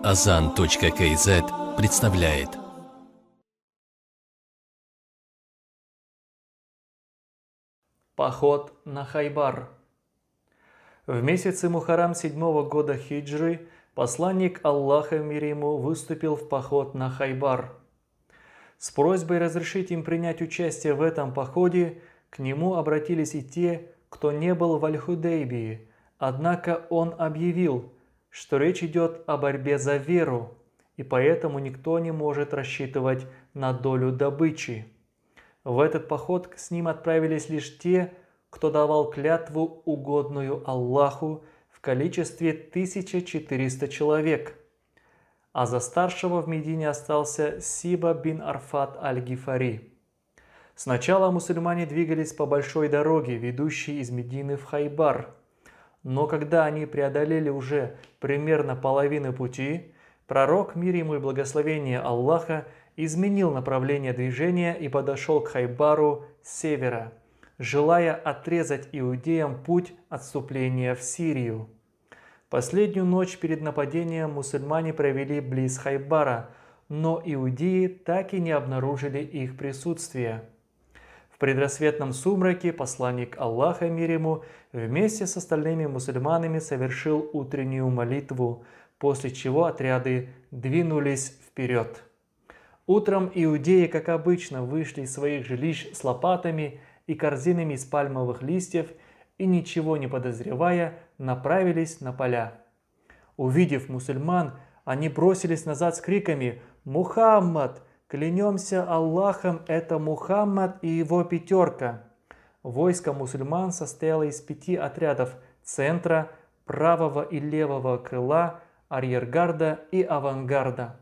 Azan.kz представляет. Поход на Хайбар. В месяце Мухаррам 7-го года хиджры посланник Аллаха мир ему выступил в поход на Хайбар. С просьбой разрешить им принять участие в этом походе к нему обратились и те, кто не был в Аль-Худейбии, однако он объявил, что речь идет о борьбе за веру, и поэтому никто не может рассчитывать на долю добычи. В этот поход с ним отправились лишь те, кто давал клятву, угодную Аллаху, в количестве 1400 человек. А за старшего в Медине остался Сиба бин Арфат аль-Гифари. Сначала мусульмане двигались по большой дороге, ведущей из Медины в Хайбар. Но когда они преодолели уже примерно половину пути, пророк, мир ему и благословение Аллаха, изменил направление движения и подошел к Хайбару с севера, желая отрезать иудеям путь отступления в Сирию. Последнюю ночь перед нападением мусульмане провели близ Хайбара, но иудеи так и не обнаружили их присутствие. В предрассветном сумраке посланник Аллаха мир ему вместе с остальными мусульманами совершил утреннюю молитву, после чего отряды двинулись вперед. Утром иудеи, как обычно, вышли из своих жилищ с лопатами и корзинами из пальмовых листьев и, ничего не подозревая, направились на поля. Увидев мусульман, они бросились назад с криками «Мухаммад! Клянемся Аллахом, это Мухаммад и его пятерка!» Войско мусульман состояло из 5 отрядов центра, правого и левого крыла, арьергарда и авангарда.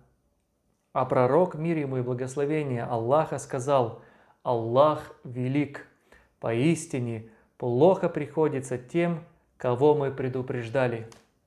А пророк, мир ему и благословение Аллаха, сказал: «Аллах велик! Поистине плохо приходится тем, кого мы предупреждали».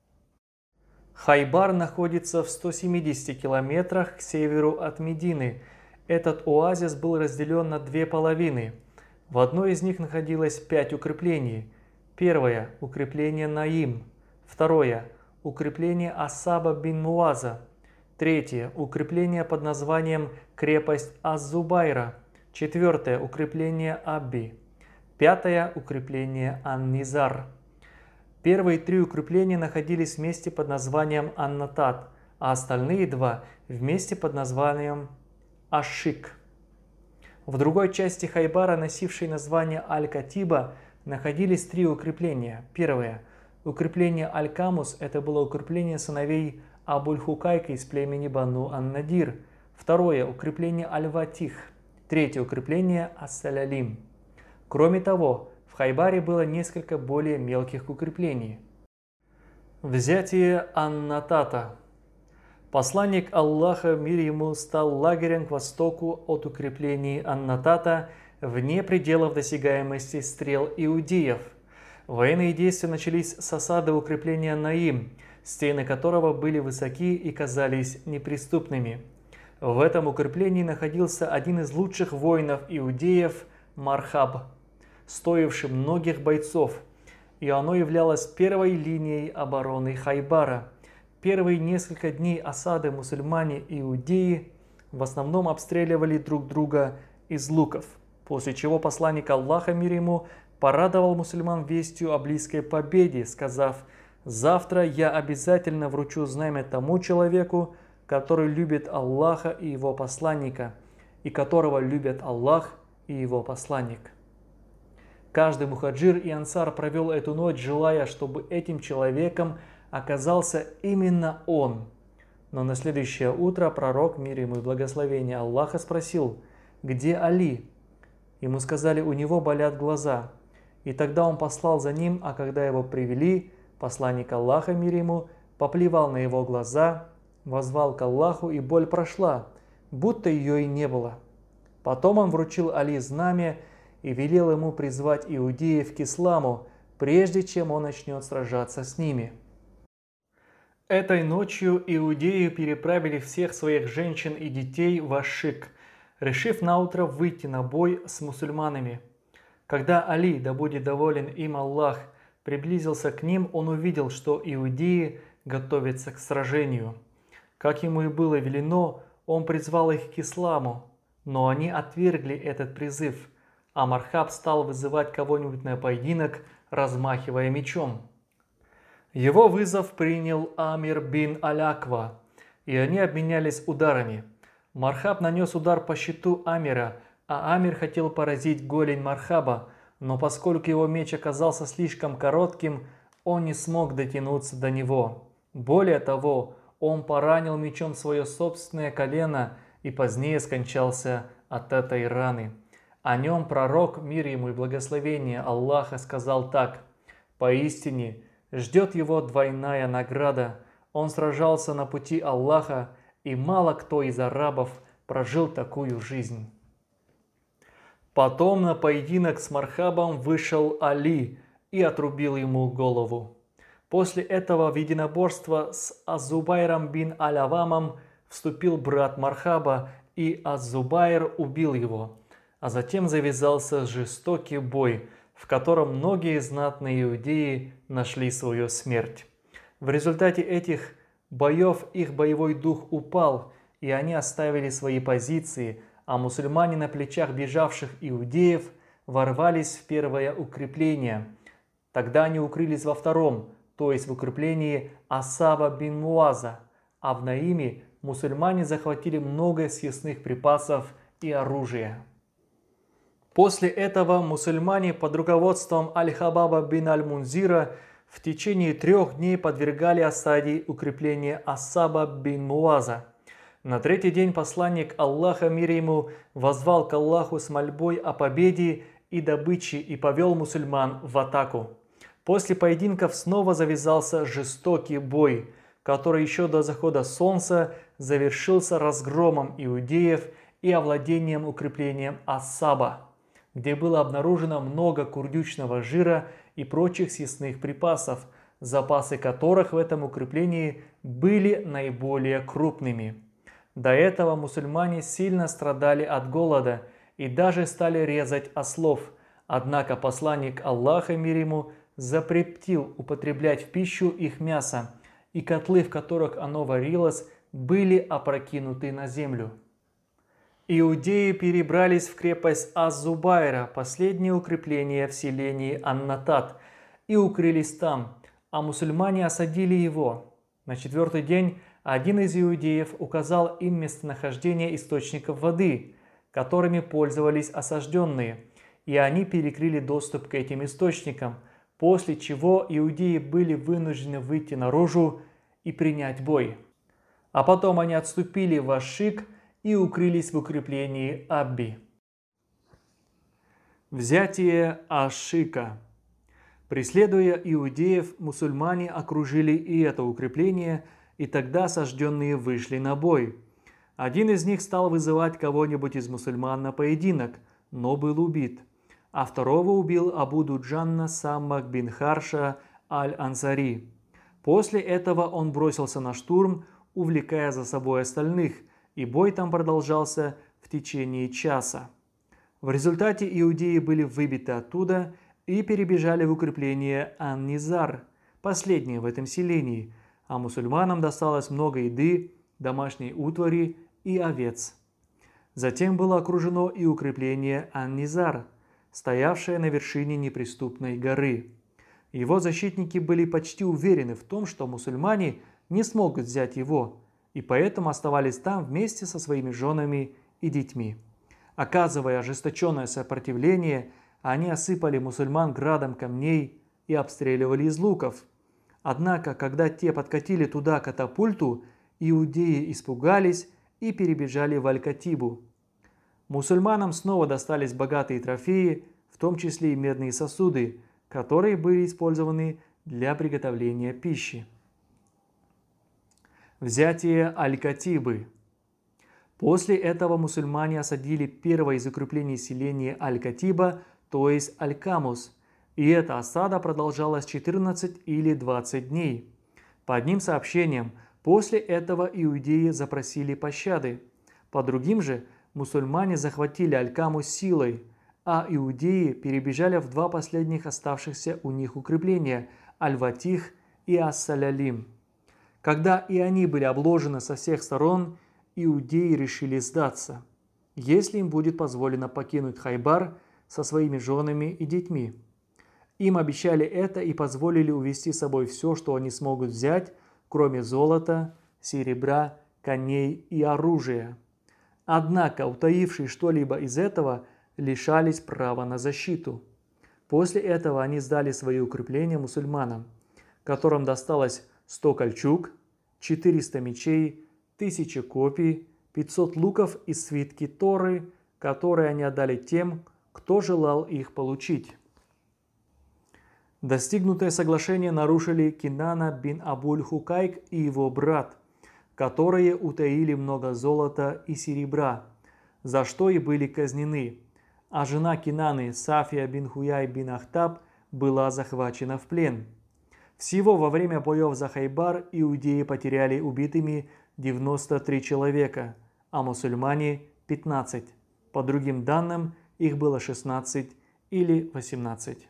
Хайбар находится в 170 километрах к северу от Медины. Этот оазис был разделен на 2 половины. В одной из них находилось 5 укреплений. Первое – укрепление Наим. Второе – укрепление Асаба бин Муаза. Третье – укрепление под названием крепость Аз-Зубайра. Четвертое – укрепление Абби. Пятое – укрепление Ан-Низар. Первые 3 укрепления находились вместе под названием Ан-Натат, а остальные 2 вместе под названием Аш-Шик. В другой части Хайбара, носившей название Аль-Катиба, находились 3 укрепления. Первое – укрепление Аль-Камус, это было укрепление сыновей Абуль-Хукайка из племени Бану Ан-Надир. Второе – укрепление Аль-Ватих. Третье – укрепление Ас-Салялим. Кроме того, в Хайбаре было несколько более мелких укреплений. Взятие Ан-Натата. Посланник Аллаха, мир ему, стал лагерем к востоку от укреплений Ан-Натата, вне пределов досягаемости стрел иудеев. Военные действия начались с осады укрепления Наим, стены которого были высоки и казались неприступными. В этом укреплении находился один из лучших воинов иудеев Мархаб, стоивший многих бойцов, и оно являлось первой линией обороны Хайбара. Первые несколько дней осады мусульмане и иудеи в основном обстреливали друг друга из луков, после чего посланник Аллаха мир ему порадовал мусульман вестью о близкой победе, сказав: «Завтра я обязательно вручу знамя тому человеку, который любит Аллаха и его посланника, и которого любят Аллах и его посланник». Каждый мухаджир и ансар провел эту ночь, желая, чтобы этим человеком оказался именно он. Но на следующее утро пророк, мир ему и благословение Аллаха, спросил: «Где Али?» Ему сказали: «У него болят глаза». И тогда он послал за ним, а когда его привели, посланник Аллаха, мир ему, поплевал на его глаза, воззвал к Аллаху, и боль прошла, будто ее и не было. Потом он вручил Али знамя и велел ему призвать иудеев к исламу, прежде чем он начнет сражаться с ними. Этой ночью иудеи переправили всех своих женщин и детей в Аш-Шик, решив наутро выйти на бой с мусульманами. Когда Али, да будет доволен им Аллах, приблизился к ним, он увидел, что иудеи готовятся к сражению. Как ему и было велено, он призвал их к исламу, но они отвергли этот призыв, а Мархаб стал вызывать кого-нибудь на поединок, размахивая мечом. Его вызов принял Амир бин Аляква, и они обменялись ударами. Мархаб нанес удар по щиту Амира, а Амир хотел поразить голень Мархаба, но поскольку его меч оказался слишком коротким, он не смог дотянуться до него. Более того, он поранил мечом свое собственное колено и позднее скончался от этой раны. О нем пророк, мир ему и благословение Аллаха, сказал так: «Поистине ждет его двойная награда. Он сражался на пути Аллаха, и мало кто из арабов прожил такую жизнь». Потом на поединок с Мархабом вышел Али и отрубил ему голову. После этого в единоборство с Аз-Зубайром бин Аль-Авамом вступил брат Мархаба, и Az-Зубайр убил его. А затем завязался жестокий бой, в котором многие знатные иудеи нашли свою смерть. В результате этих боев их боевой дух упал, и они оставили свои позиции, а мусульмане на плечах бежавших иудеев ворвались в первое укрепление. Тогда они укрылись во втором, то есть в укреплении Асаба бин Муаза, а в Наиме мусульмане захватили много съестных припасов и оружия. После этого мусульмане под руководством Аль-Хабаба бин Аль-Мунзира в течение 3 дней подвергали осаде укрепление Асаба бин Муаза. На 3-й день посланник Аллаха, мир ему, воззвал к Аллаху с мольбой о победе и добыче и повел мусульман в атаку. После поединков снова завязался жестокий бой, который еще до захода солнца завершился разгромом иудеев и овладением укреплением Асаба, где было обнаружено много курдючного жира и прочих съестных припасов, запасы которых в этом укреплении были наиболее крупными. До этого мусульмане сильно страдали от голода и даже стали резать ослов, однако посланник Аллаха, мир ему, запретил употреблять в пищу их мясо, и котлы, в которых оно варилось, были опрокинуты на землю. Иудеи перебрались в крепость Az-Зубайра, последнее укрепление в селении Ан-Натат, и укрылись там, а мусульмане осадили его. На 4-й день один из иудеев указал им местонахождение источников воды, которыми пользовались осажденные, и они перекрыли доступ к этим источникам, после чего иудеи были вынуждены выйти наружу и принять бой. А потом они отступили в Ашик и укрылись в укреплении Абби. Взятие Ашика. Преследуя иудеев, мусульмане окружили и это укрепление, и тогда осажденные вышли на бой. Один из них стал вызывать кого-нибудь из мусульман на поединок, но был убит, а второго убил Абу Дуджанна Саммак бин Харша Аль-Ансари. После этого он бросился на штурм, увлекая за собой остальных, и бой там продолжался в течение часа. В результате иудеи были выбиты оттуда и перебежали в укрепление Ан-Низар, последнее в этом селении, а мусульманам досталось много еды, домашней утвари и овец. Затем было окружено и укрепление Ан-Низар, стоявшее на вершине неприступной горы. Его защитники были почти уверены в том, что мусульмане не смогут взять его, и поэтому оставались там вместе со своими женами и детьми. Оказывая ожесточенное сопротивление, они осыпали мусульман градом камней и обстреливали из луков. Однако, когда те подкатили туда катапульту, иудеи испугались и перебежали в Аль-Катибу. Мусульманам снова достались богатые трофеи, в том числе и медные сосуды, которые были использованы для приготовления пищи. Взятие Аль-Катибы. После этого мусульмане осадили первое из укреплений селения Аль-Катиба, то есть Аль-Камус, и эта осада продолжалась 14 или 20 дней. По одним сообщениям, после этого иудеи запросили пощады. По другим же, мусульмане захватили Аль-Камус силой, а иудеи перебежали в 2 последних оставшихся у них укрепления – Аль-Ватих и Ас-Салялим. Когда и они были обложены со всех сторон, иудеи решили сдаться, если им будет позволено покинуть Хайбар со своими женами и детьми. Им обещали это и позволили увезти с собой все, что они смогут взять, кроме золота, серебра, коней и оружия. Однако, утаившие что-либо из этого, лишались права на защиту. После этого они сдали свои укрепления мусульманам, которым досталось 100 кольчуг, 400 мечей, 1000 копий, 500 луков и свитки Торы, которые они отдали тем, кто желал их получить. Достигнутое соглашение нарушили Кинана бин Абуль-Хукайк и его брат, которые утаили много золота и серебра, за что и были казнены, а жена Кинаны Сафия бин Хуяй бин Ахтаб была захвачена в плен. Всего во время боев за Хайбар иудеи потеряли убитыми 93 человека, а мусульмане 15. По другим данным, их было 16 или 18.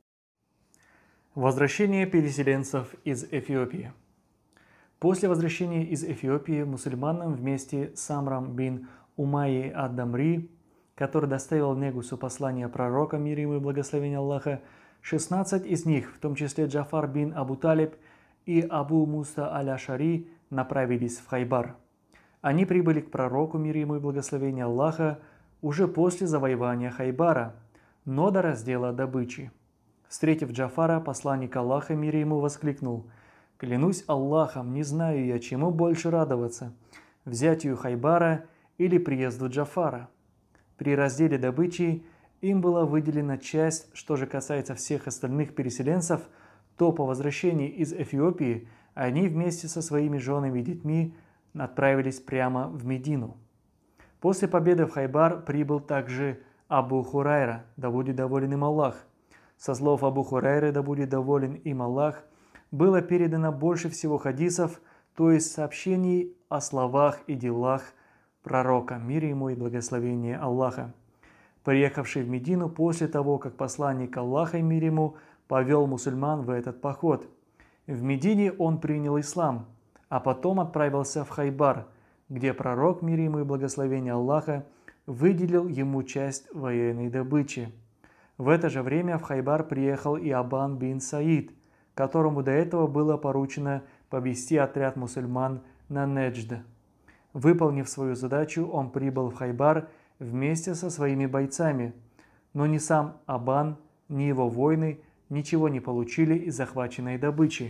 Возвращение переселенцев из Эфиопии. После возвращения из Эфиопии мусульманам вместе с Амром бин Умайи ад-Дамри, который доставил Негусу послание пророка, мир ему и благословение Аллаха, 16 из них, в том числе Джафар бин Абу Талиб и Абу Муса аль-Ашари, направились в Хайбар. Они прибыли к пророку, мир ему и благословение Аллаха, уже после завоевания Хайбара, но до раздела добычи. Встретив Джафара, посланник Аллаха, мир ему, воскликнул: «Клянусь Аллахом, не знаю я, чему больше радоваться – взятию Хайбара или приезду Джафара». При разделе добычи им была выделена часть. Что же касается всех остальных переселенцев, то по возвращении из Эфиопии они вместе со своими женами и детьми отправились прямо в Медину. После победы в Хайбар прибыл также Абу Хурайра, да будет доволен им Аллах. Со слов Абу Хурайры, да будет доволен им Аллах, было передано больше всего хадисов, то есть сообщений о словах и делах пророка, мир ему и благословение Аллаха, приехавший в Медину после того, как посланник Аллаха, мир ему, повел мусульман в этот поход. В Медине он принял ислам, а потом отправился в Хайбар, где пророк, мир ему и благословение Аллаха, выделил ему часть военной добычи. В это же время в Хайбар приехал и Абан бин Саид, которому до этого было поручено повести отряд мусульман на Неджд. Выполнив свою задачу, он прибыл в Хайбар вместе со своими бойцами, но ни сам Абан, ни его воины ничего не получили из захваченной добычи.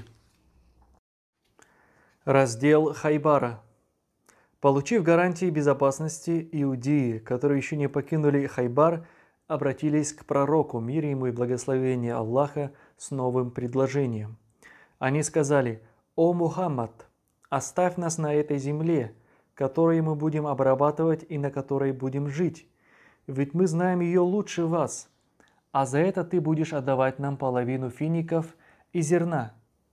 Раздел Хайбара. Получив гарантии безопасности, иудеи, которые еще не покинули Хайбар, обратились к пророку, мир ему и благословение Аллаха, с новым предложением. Они сказали: «О Мухаммад, оставь нас на этой земле, которую мы будем обрабатывать и на которой будем жить, ведь мы знаем ее лучше вас, а за это ты будешь отдавать нам половину фиников и зерна».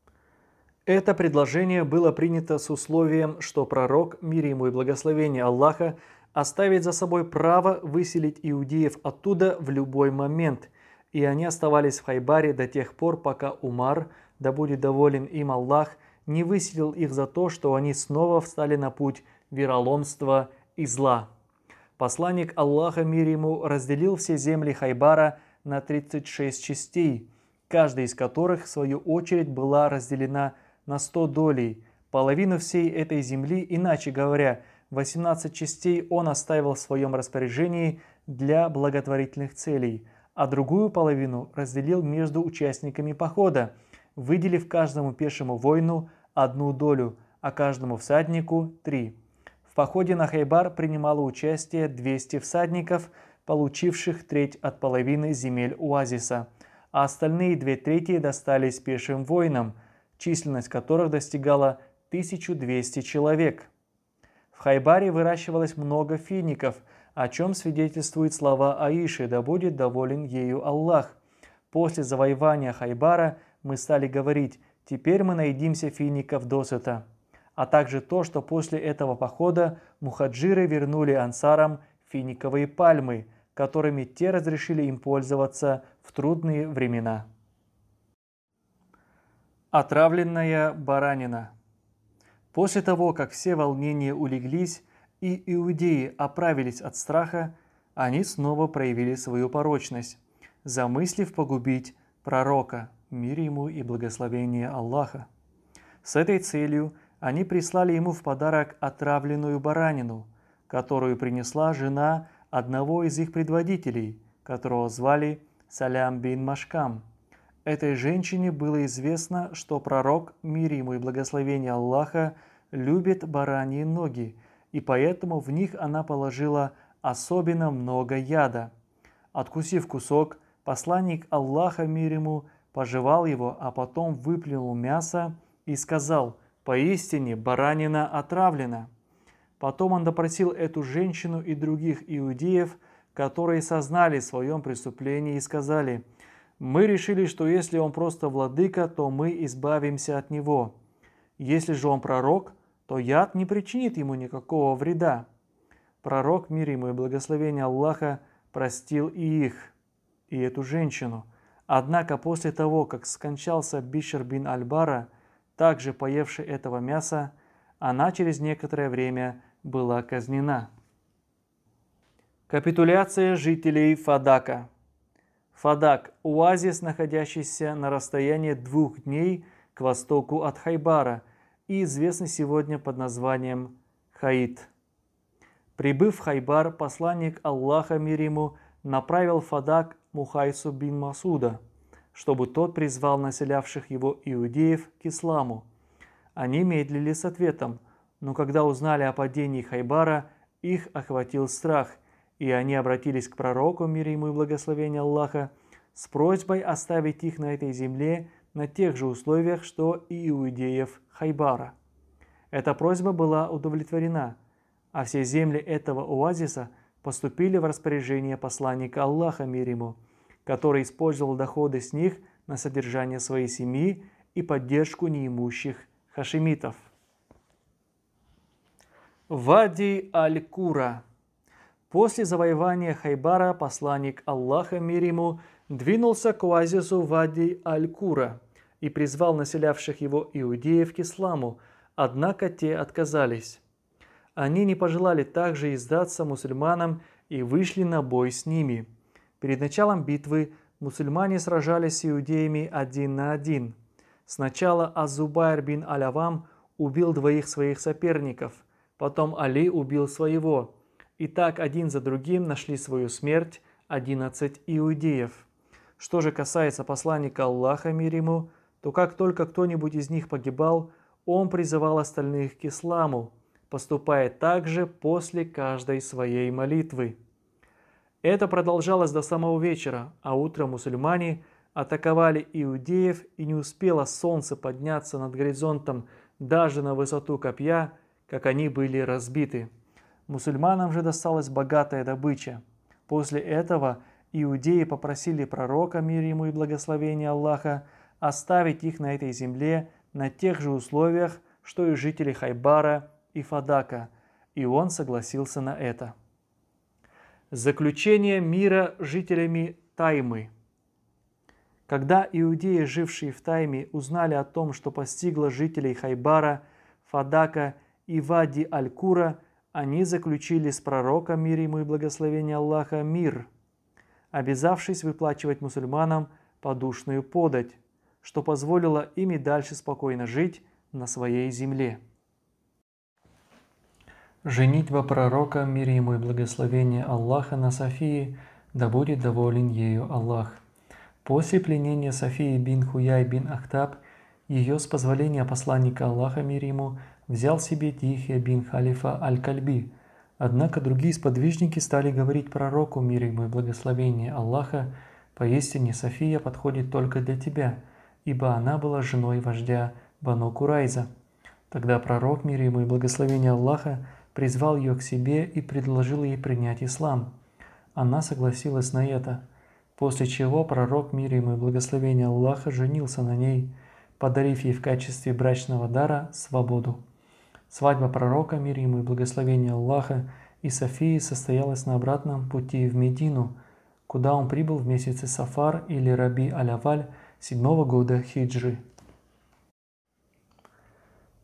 Это предложение было принято с условием, что пророк, мир ему и благословение Аллаха, оставит за собой право выселить иудеев оттуда в любой момент, и они оставались в Хайбаре до тех пор, пока Умар, да будет доволен им Аллах, не выселил их за то, что они снова встали на путь вероломства и зла. Посланник Аллаха, мир ему, разделил все земли Хайбара на 36 частей, каждая из которых, в свою очередь, была разделена на 100 долей. Половину всей этой земли, иначе говоря, 18 частей он оставил в своем распоряжении для благотворительных целей, а другую половину разделил между участниками похода, выделив каждому пешему воину 1 долю, а каждому всаднику 3. В походе на Хайбар принимало участие 200 всадников, получивших треть от половины земель оазиса, а остальные 2/3 достались пешим воинам, численность которых достигала 1200 человек. В Хайбаре выращивалось много фиников, о чем свидетельствуют слова Аиши, да будет доволен ею Аллах. После завоевания Хайбара мы стали говорить: теперь мы наедимся фиников досыта. А также то, что после этого похода мухаджиры вернули ансарам финиковые пальмы, которыми те разрешили им пользоваться в трудные времена. Отравленная баранина. После того, как все волнения улеглись и иудеи оправились от страха, они снова проявили свою порочность, замыслив погубить пророка, мир ему и благословение Аллаха. С этой целью они прислали ему в подарок отравленную баранину, которую принесла жена одного из их предводителей, которого звали Салям бин Машкам. Этой женщине было известно, что пророк, мир ему и благословение Аллаха, любит бараньи ноги, и поэтому в них она положила особенно много яда. Откусив кусок, посланник Аллаха, мир ему, пожевал его, а потом выплюнул мясо и сказал: «Поистине баранина отравлена». Потом он допросил эту женщину и других иудеев, которые сознали в своем преступлении и сказали: «Мы решили, что если он просто владыка, то мы избавимся от него. Если же он пророк, то яд не причинит ему никакого вреда». Пророк, мир ему и благословение Аллаха, простил и их, и эту женщину. Однако после того, как скончался Бишр бин Аль-Бара, также поевший этого мяса, она через некоторое время была казнена. Капитуляция жителей Фадака. Фадак – оазис, находящийся на расстоянии 2 дней к востоку от Хайбара и известный сегодня под названием Хаит. Прибыв в Хайбар, посланник Аллаха, мир ему, направил в Фадак Мухайсу бин Масуда, чтобы тот призвал населявших его иудеев к исламу. Они медлили с ответом, но когда узнали о падении Хайбара, их охватил страх, и они обратились к пророку, мир ему и благословение Аллаха, с просьбой оставить их на этой земле на тех же условиях, что и иудеев Хайбара. Эта просьба была удовлетворена, а все земли этого оазиса поступили в распоряжение посланника Аллаха, мир ему, который использовал доходы с них на содержание своей семьи и поддержку неимущих хашимитов. Вади Аль-Кура. После завоевания Хайбара посланник Аллаха, мир ему, двинулся к оазису Вади Аль-Кура и призвал населявших его иудеев к исламу, однако те отказались. Они не пожелали также издаться мусульманам и вышли на бой с ними. Перед началом битвы мусульмане сражались с иудеями 1 на 1. Сначала Аз-Зубайр бин Аль-Авам убил 2 своих соперников, потом Али убил своего. И так один за другим нашли свою смерть 11 иудеев. Что же касается посланника Аллаха, мир ему, то как только кто-нибудь из них погибал, он призывал остальных к исламу, поступая также после каждой своей молитвы. Это продолжалось до самого вечера, а утром мусульмане атаковали иудеев, и не успело солнце подняться над горизонтом даже на высоту копья, как они были разбиты. Мусульманам же досталась богатая добыча. После этого иудеи попросили пророка, мир ему и благословение Аллаха, оставить их на этой земле на тех же условиях, что и жители Хайбара и Фадака, и он согласился на это. Заключение мира жителями Таймы. Когда иудеи, жившие в Тайме, узнали о том, что постигло жителей Хайбара, Фадака и Вади Аль-Кура, они заключили с пророком, мир ему и благословение Аллаха, мир, обязавшись выплачивать мусульманам подушную подать, что позволило им и дальше спокойно жить на своей земле. Женитьба пророка, мир ему и благословение Аллаха, на Софии, да будет доволен ею Аллах. После пленения Софии бин Хуяй бин Ахтаб, ее с позволения посланника Аллаха, мир ему, взял себе Дихия бин Халифа Аль-Кальби. Однако другие сподвижники стали говорить пророку, мир ему и благословение Аллаха: «Поистине София подходит только для тебя, ибо она была женой вождя Бану Курайза». Тогда пророк, мир ему и благословение Аллаха, призвал ее к себе и предложил ей принять ислам. Она согласилась на это, после чего пророк, мир ему и благословение Аллаха, женился на ней, подарив ей в качестве брачного дара свободу. Свадьба пророка, мир ему и благословение Аллаха, и Софии состоялась на обратном пути в Медину, куда он прибыл в месяце Сафар или Раби Аль-Аваль 7-го года хиджры.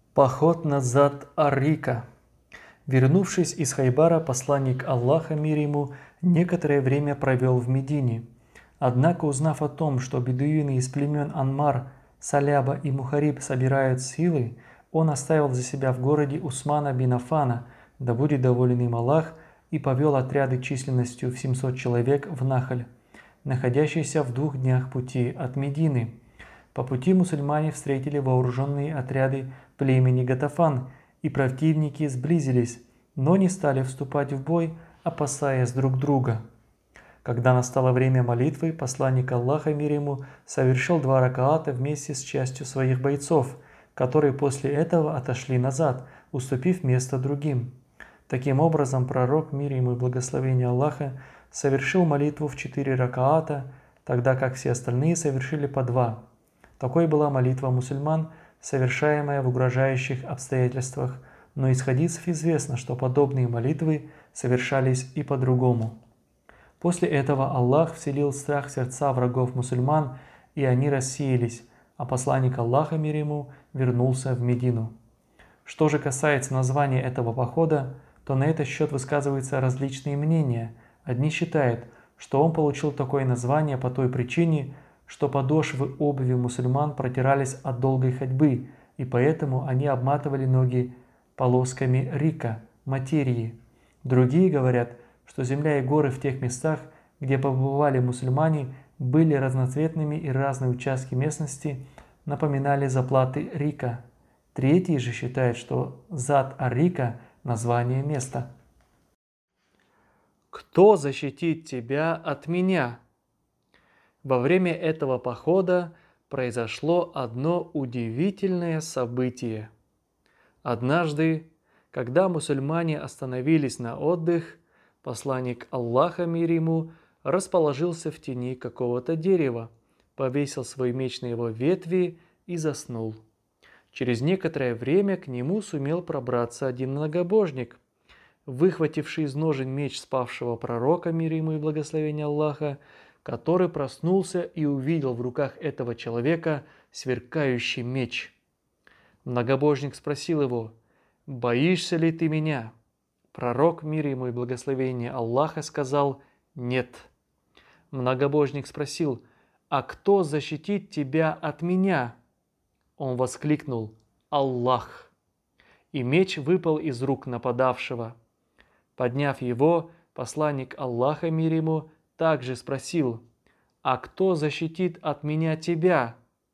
Поход на Зат-ар-Рика. Вернувшись из Хайбара, посланник Аллаха, мир ему, некоторое время провел в Медине. Однако, узнав о том, что бедуины из племен Анмар, Саляба и Мухариб собирают силы, он оставил за себя в городе Усмана бин Аффана, да будет доволен им Аллах, и повел отряды численностью в 700 человек в Нахаль, находящийся в 2 днях пути от Медины. По пути мусульмане встретили вооруженные отряды племени Гатафан, и противники сблизились, но не стали вступать в бой, опасаясь друг друга. Когда настало время молитвы, посланник Аллаха, мир ему, совершил 2 ракаата вместе с частью своих бойцов, которые после этого отошли назад, уступив место другим. Таким образом, пророк, мир ему и благословение Аллаха, совершил молитву в 4 ракаата, тогда как все остальные совершили по 2. Такой была молитва мусульман, совершаемая в угрожающих обстоятельствах, но из хадисов известно, что подобные молитвы совершались и по-другому. После этого Аллах вселил страх в сердца врагов мусульман, и они рассеялись, а посланник Аллаха, мир ему, вернулся в Медину. Что же касается названия этого похода, то на этот счет высказываются различные мнения. Одни считают, что он получил такое название по той причине, что подошвы обуви мусульман протирались от долгой ходьбы, и поэтому они обматывали ноги полосками рика, материи. Другие говорят, что земля и горы в тех местах, где побывали мусульмане, были разноцветными, и разные участки местности напоминали заплаты рика. Третьи же считают, что Зат-ар-Рика – название места. Кто защитит тебя от меня? Во время этого похода произошло одно удивительное событие. Однажды, когда мусульмане остановились на отдых, посланник Аллаха, мир ему, расположился в тени какого-то дерева, повесил свой меч на его ветви и заснул. Через некоторое время к нему сумел пробраться один многобожник. Выхвативший из ножен меч спавшего пророка, мир ему и благословение Аллаха, который проснулся и увидел в руках этого человека сверкающий меч. Многобожник спросил его: «Боишься ли ты меня?» Пророк, мир ему и благословение Аллаха, сказал: «Нет». Многобожник спросил: «А кто защитит тебя от меня?» Он воскликнул: «Аллах!» И меч выпал из рук нападавшего. Подняв его, посланник Аллаха, мир ему, также спросил: «А кто защитит от меня тебя?»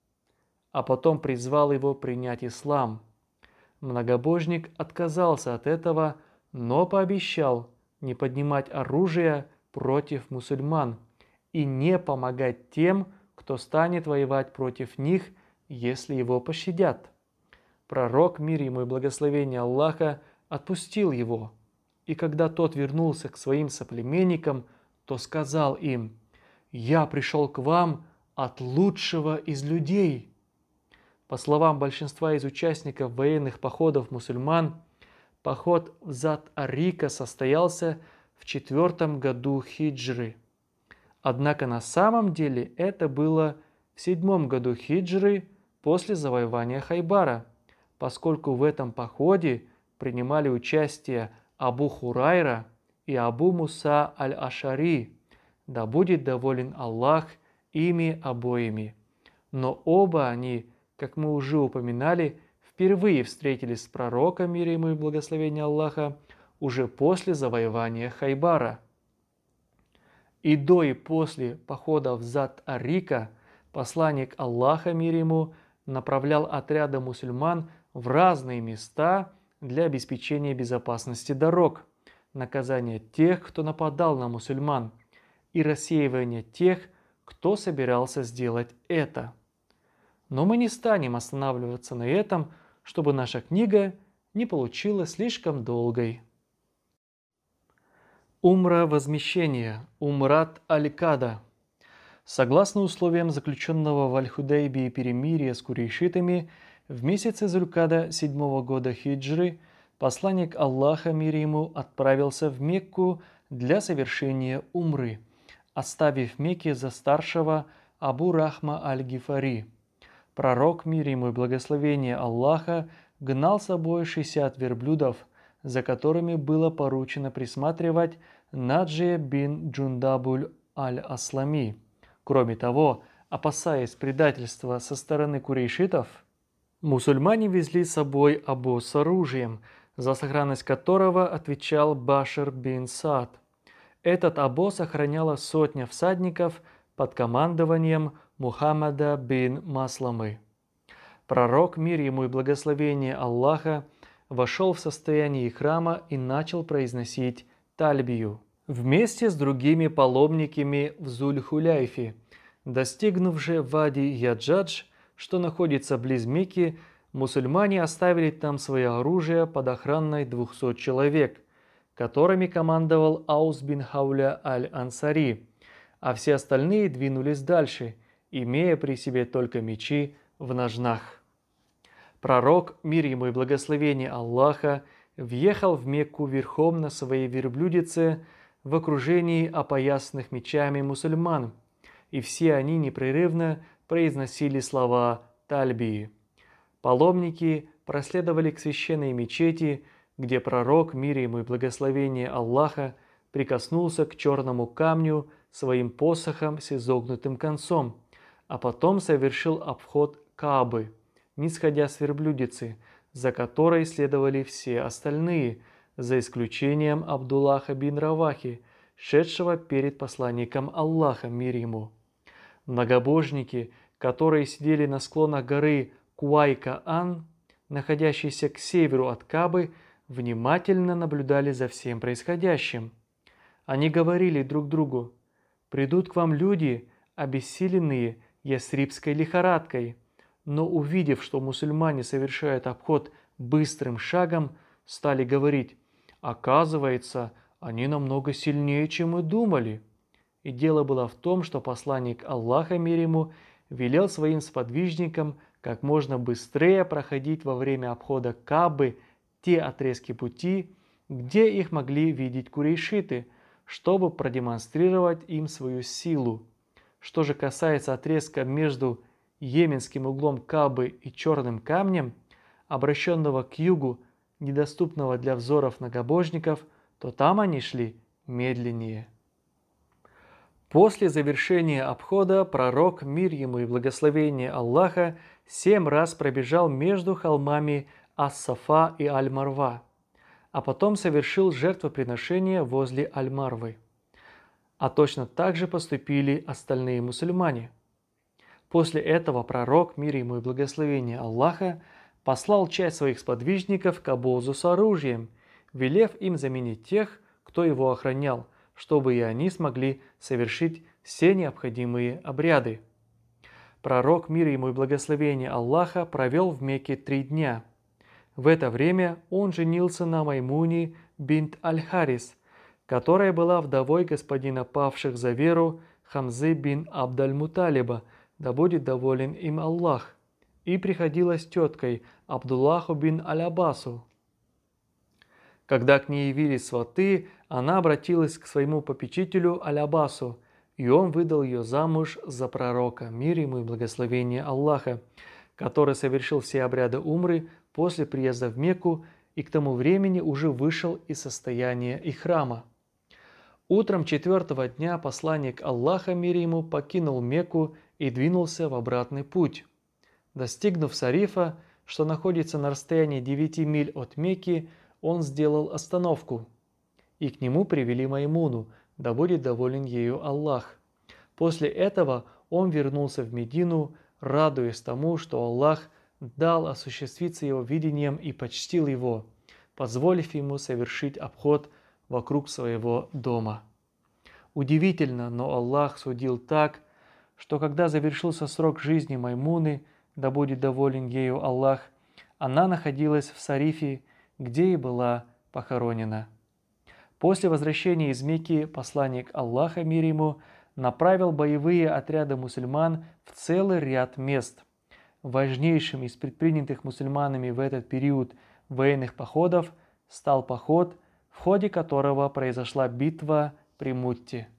А потом призвал его принять ислам. Многобожник отказался от этого, но пообещал не поднимать оружие против мусульман и не помогать тем, кто станет воевать против них, если его пощадят. Пророк, мир ему и благословение Аллаха, отпустил его, и когда тот вернулся к своим соплеменникам, то сказал им: «Я пришел к вам от лучшего из людей». По словам большинства из участников военных походов мусульман, поход в Зат-ар-Рика состоялся в 4 году хиджры. Однако на самом деле это было в 7 году хиджры после завоевания Хайбара, поскольку в этом походе принимали участие Абу Хурайра и Абу Муса аль-Ашари, да будет доволен Аллах ими обоими. Но оба они, как мы уже упоминали, впервые встретились с пророком, мир ему и благословение Аллаха, уже после завоевания Хайбара. И до и после похода в Зат-ар-Рика посланник Аллаха, мир ему, направлял отряды мусульман в разные места для обеспечения безопасности дорог, наказания тех, кто нападал на мусульман, и рассеивания тех, кто собирался сделать это. Но мы не станем останавливаться на этом, чтобы наша книга не получилась слишком долгой. Умра возмещения, Умрат аль-Када. Согласно условиям заключенного в Аль-Худайбии перемирия с курейшитами, в месяце Зулькада 7 года хиджры посланник Аллаха, мир ему, отправился в Мекку для совершения умры, оставив в Мекке за старшего Абу Рахма аль-Гифари. Пророк, мир ему и благословение Аллаха, гнал с собой 60 верблюдов, за которыми было поручено присматривать Наджия бин Джундабуль аль-Аслами. Кроме того, опасаясь предательства со стороны курейшитов, мусульмане везли с собой обоз с оружием, за сохранность которого отвечал Башир бин Саад. Этот обоз охраняла сотня всадников под командованием Мухаммада бин Масламы. Пророк, мир ему и благословение Аллаха, вошел в состояние храма и начал произносить тальбию вместе с другими паломниками в Зуль-Хуляйфе. Достигнув же Вади Яджадж, что находится близ Мекки, мусульмане оставили там свое оружие под охраной 200 человек, которыми командовал Аус бин Хауля аль-Ансари, а все остальные двинулись дальше, имея при себе только мечи в ножнах. Пророк, мир ему и благословение Аллаха, въехал в Мекку верхом на своей верблюдице в окружении опоясанных мечами мусульман, и все они непрерывно произносили слова тальбии. Паломники проследовали к священной мечети, где пророк, мир ему и благословение Аллаха, прикоснулся к черному камню своим посохом с изогнутым концом, а потом совершил обход Каабы, не сходя с верблюдицы, за которой следовали все остальные, за исключением Абдуллаха бин Равахи, шедшего перед посланником Аллаха, мир ему. Многобожники, которые сидели на склонах горы Куайка-Ан, находящейся к северу от Каабы, внимательно наблюдали за всем происходящим. Они говорили друг другу: «Придут к вам люди, обессиленные ясрибской лихорадкой». Но увидев, что мусульмане совершают обход быстрым шагом, стали говорить: «Оказывается, они намного сильнее, чем мы думали». И дело было в том, что посланник Аллаха, мир ему, велел своим сподвижникам как можно быстрее проходить во время обхода Каабы те отрезки пути, где их могли видеть курейшиты, чтобы продемонстрировать им свою силу. Что же касается отрезка между йеменским углом Каабы и черным камнем, обращенного к югу, недоступного для взоров многобожников, то там они шли медленнее. После завершения обхода пророк, мир ему и благословение Аллаха, 7 раз пробежал между холмами Ас-Сафа и Аль-Марва, а потом совершил жертвоприношение возле Аль-Марвы. А точно так же поступили остальные мусульмане. После этого пророк, мир ему и благословение Аллаха, послал часть своих сподвижников к обозу с оружием, велев им заменить тех, кто его охранял, чтобы и они смогли совершить все необходимые обряды. Пророк, мир ему и благословение Аллаха, провел в Мекке 3 дня. В это время он женился на Маймуне бинт Аль-Харис, которая была вдовой господина павших за веру Хамзы бин Абдаль-Муталиба, да будет доволен им Аллах, и приходилась теткой Абдуллаху бин Аль-Аббасу. Когда к ней явились сваты, она обратилась к своему попечителю Аль-Аббасу, и он выдал ее замуж за пророка, мир ему и благословение Аллаха, который совершил все обряды умры после приезда в Мекку и к тому времени уже вышел из состояния ихрама. Утром 4-го дня посланник Аллаха, мир ему, покинул Мекку и двинулся в обратный путь. Достигнув Сарифа, что находится на расстоянии 9 миль от Мекки, он сделал остановку, и к нему привели Маймуну, да будет доволен ею Аллах. После этого он вернулся в Медину, радуясь тому, что Аллах дал осуществиться его видением и почтил его, позволив ему совершить обход вокруг своего дома. Удивительно, но Аллах судил так, что когда завершился срок жизни Маймуны, да будет доволен ею Аллах, она находилась в Сарифе, где и была похоронена. После возвращения из Мекки посланник Аллаха, мир ему, направил боевые отряды мусульман в целый ряд мест. Важнейшим из предпринятых мусульманами в этот период военных походов стал поход, в ходе которого произошла битва при Мутте.